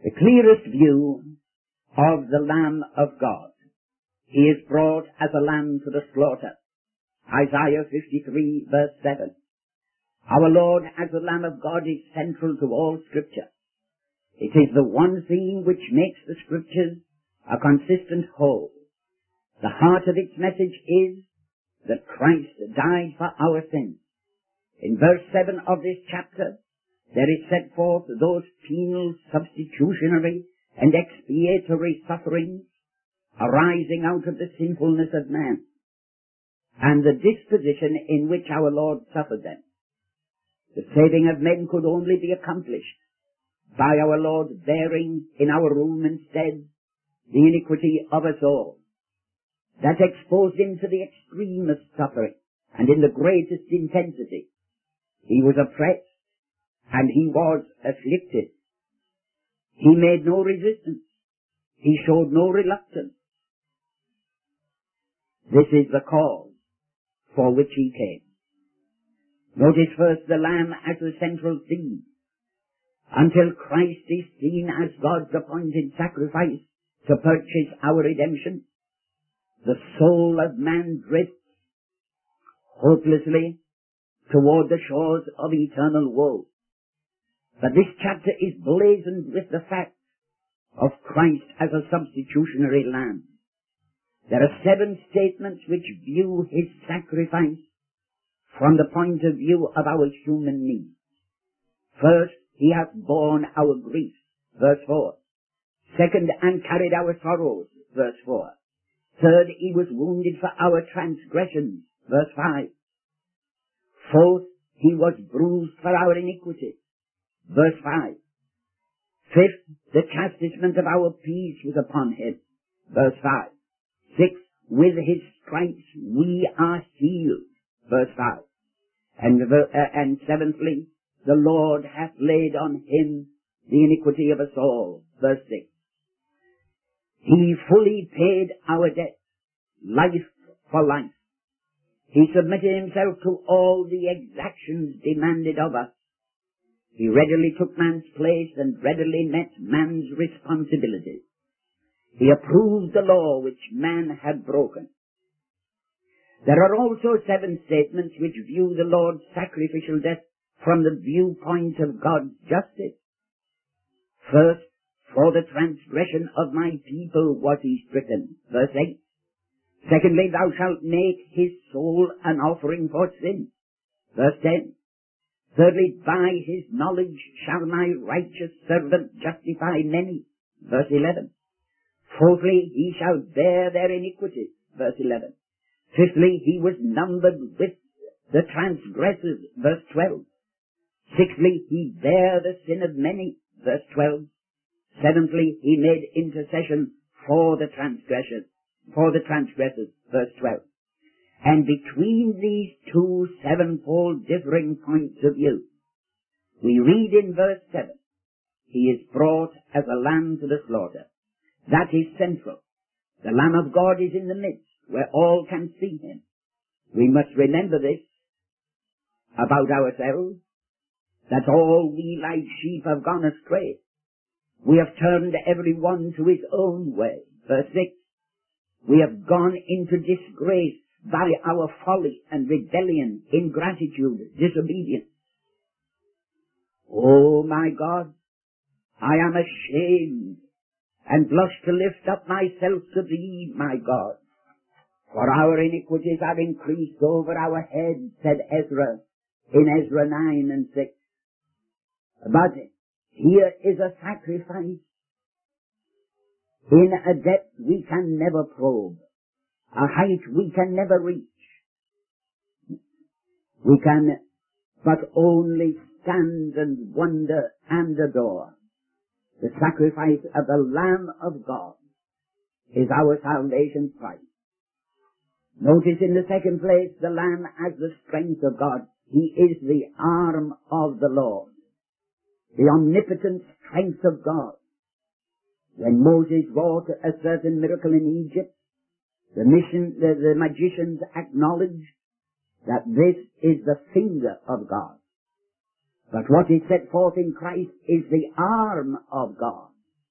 The clearest view of the Lamb of God. He is brought as a lamb to the slaughter. Isaiah 53 verse 7. Our Lord as the Lamb of God is central to all Scripture. It is the one theme which makes the Scriptures a consistent whole. The heart of its message is that Christ died for our sins. In verse 7 of this chapter, there is set forth those penal, substitutionary, and expiatory sufferings arising out of the sinfulness of man, and the disposition in which our Lord suffered them. The saving of men could only be accomplished by our Lord bearing in our room instead the iniquity of us all. That exposed him to the extremest suffering, and in the greatest intensity. He was oppressed, and he was afflicted. He made no resistance. He showed no reluctance. This is the cause for which he came. Notice first the Lamb as the central theme. Until Christ is seen as God's appointed sacrifice to purchase our redemption, the soul of man drifts hopelessly toward the shores of eternal woe. But this chapter is blazoned with the fact of Christ as a substitutionary lamb. There are 7 statements which view his sacrifice from the point of view of our human needs. First, he hath borne our griefs, verse 4. Second, and carried our sorrows, verse 4. Third, he was wounded for our transgressions, verse 5. Fourth, he was bruised for our iniquities, verse 5. Fifth, the chastisement of our peace was upon him, verse 5. Sixth, with his stripes we are healed, verse 5. And seventhly, the Lord hath laid on him the iniquity of us all, verse 6. He fully paid our debt, life for life. He submitted himself to all the exactions demanded of us. He readily took man's place and readily met man's responsibilities. He approved the law which man had broken. There are also 7 statements which view the Lord's sacrificial death from the viewpoint of God's justice. First, for the transgression of my people was he stricken, verse 8. Secondly, thou shalt make his soul an offering for sin, verse 10. Thirdly, by his knowledge shall my righteous servant justify many, verse 11. Fourthly, he shall bear their iniquities, verse 11. Fifthly, he was numbered with the transgressors, verse 12. Sixthly, he bare the sin of many, verse 12. Seventhly, he made intercession for the transgressors, verse 12. And between these 2 7-fold differing points of view, we read in verse 7, he is brought as a lamb to the slaughter. That is central. The Lamb of God is in the midst, where all can see him. We must remember this about ourselves, that all we like sheep have gone astray. We have turned every one to his own way. Verse 6. We have gone into disgrace by our folly and rebellion, ingratitude, disobedience. Oh my God, I am ashamed and blush to lift up myself to thee, my God. For our iniquities are increased over our heads, said Ezra in Ezra 9 and 6. But here is a sacrifice in a depth we can never probe, a height we can never reach. We can but only stand and wonder and adore. The sacrifice of the Lamb of God is our salvation price. Notice in the second place, the Lamb as the strength of God. He is the arm of the Lord, the omnipotent strength of God. When Moses wrought a certain miracle in Egypt, the magicians acknowledged that this is the finger of God. But what is set forth in Christ is the arm of God.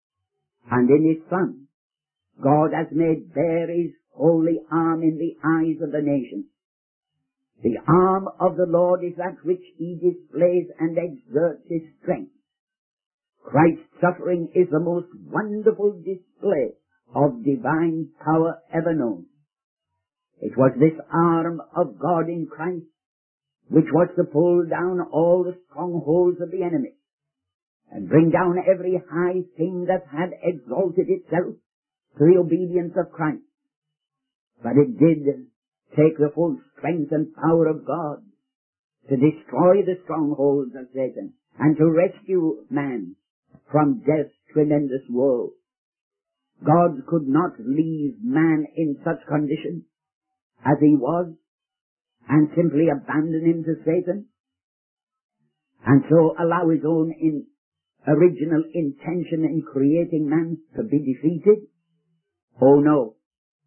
And in his Son, God has made bare his holy arm in the eyes of the nations. The arm of the Lord is that which he displays and exerts his strength. Christ's suffering is the most wonderful display of divine power ever known. It was this arm of God in Christ which was to pull down all the strongholds of the enemy and bring down every high thing that had exalted itself to the obedience of Christ. But it did take the full strength and power of God to destroy the strongholds of Satan and to rescue man from death's tremendous woe. God could not leave man in such condition as he was and simply abandon him to Satan and so allow his own original intention in creating man to be defeated. Oh no.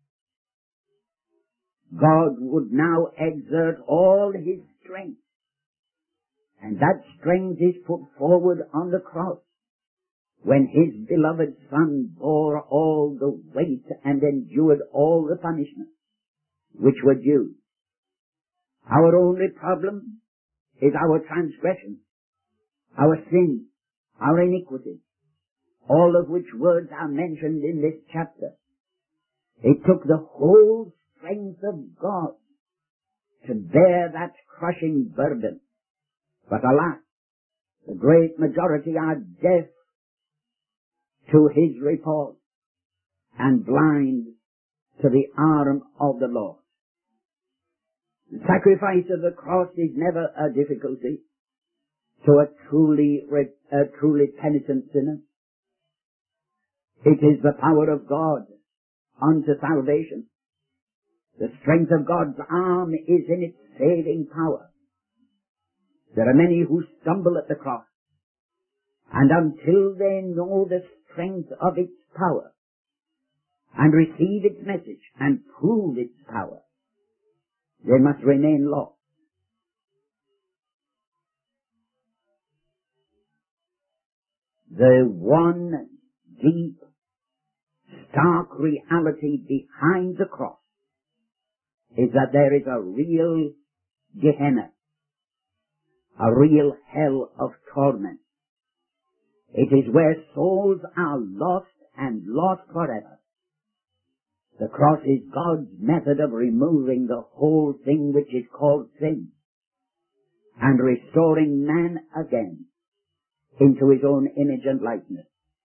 God would now exert all his strength, and that strength is put forward on the cross when his beloved Son bore all the weight and endured all the punishment which were due. Our only problem is our transgression, our sin, our iniquity, all of which words are mentioned in this chapter. It took the whole strength of God to bear that crushing burden. But alas, the great majority are deaf to his report and blind to the arm of the Lord. The sacrifice of the cross is never a difficulty to a truly penitent sinner. It is the power of God unto salvation. The strength of God's arm is in its saving power. There are many who stumble at the cross, and until they know the strength of its power and receive its message and prove its power, they must remain lost. The one deep, stark reality behind the cross is that there is a real Gehenna, a real hell of torment. It is where souls are lost and lost forever. The cross is God's method of removing the whole thing which is called sin and restoring man again into his own image and likeness.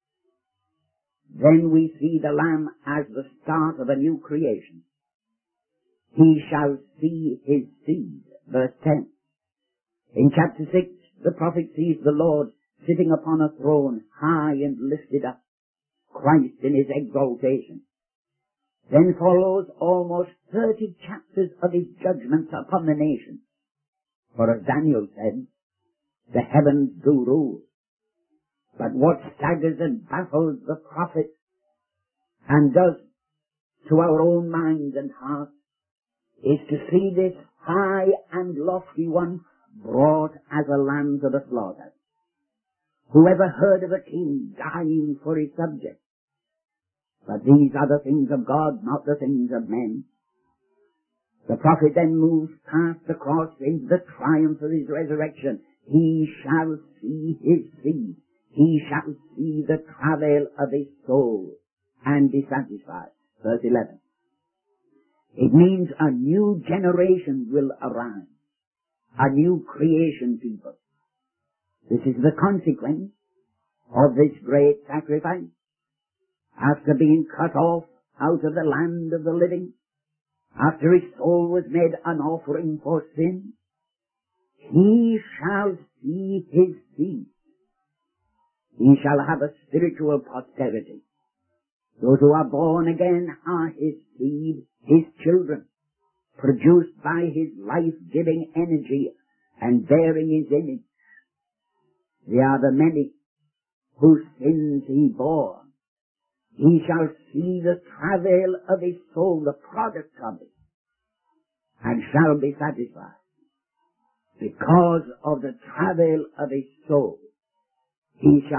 Then we see the Lamb as the start of a new creation. He shall see his seed. Verse 10. In chapter 6, the prophet sees the Lord sitting upon a throne, high and lifted up, Christ in his exaltation. Then follows almost 30 chapters of his judgments upon the nations. For as Daniel said, the heavens do rule. But what staggers and baffles the prophet and does to our own minds and hearts is to see this high and lofty one brought as a lamb to the slaughter. Who ever heard of a king dying for his subjects? But these are the things of God, not the things of men. The prophet then moves past the cross into the triumph of his resurrection. He shall see his seed. He shall see the travail of his soul and be satisfied. Verse 11. It means a new generation will arise. A new creation people. This is the consequence of this great sacrifice. After being cut off out of the land of the living, after his soul was made an offering for sin, he shall see his seed. He shall have a spiritual posterity. Those who are born again are his seed, his children, produced by his life-giving energy and bearing his image. They are the many whose sins he bore. He shall see the travail of his soul, the product of it, and shall be satisfied. Because of the travail of his soul, he shall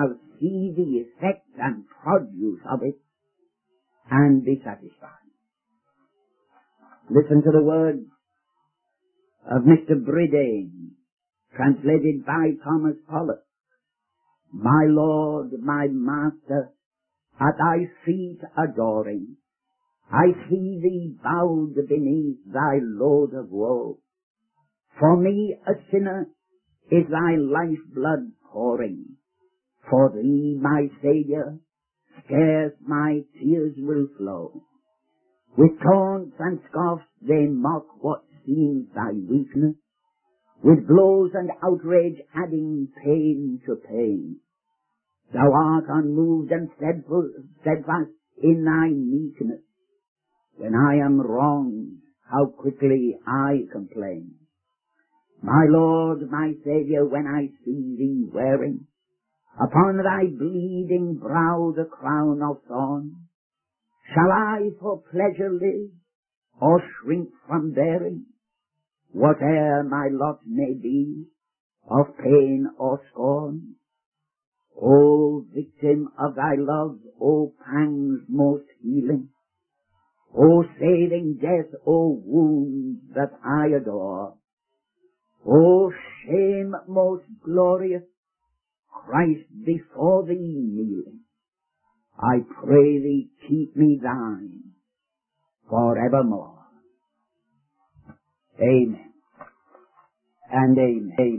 see the effect and produce of it and be satisfied. Listen to the words of Mr. Bridane, translated by Thomas Pollock. My Lord, my Master, at thy feet adoring, I see thee bowed beneath thy load of woe. For me, a sinner, is thy lifeblood pouring. For thee, my Saviour, scarce my tears will flow. With taunts and scoffs they mock what seems thy weakness, with blows and outrage adding pain to pain. Thou art unmoved and steadfast in thy meekness. When I am wronged, how quickly I complain. My Lord, my Saviour, when I see thee wearing upon thy bleeding brow the crown of thorns, shall I for pleasure live, or shrink from bearing whate'er my lot may be, of pain or scorn? O victim of thy love, O pangs most healing, O saving death, O wounds that I adore, O shame most glorious, Christ before thee kneeling, I pray thee keep me thine forevermore. Amen and amen.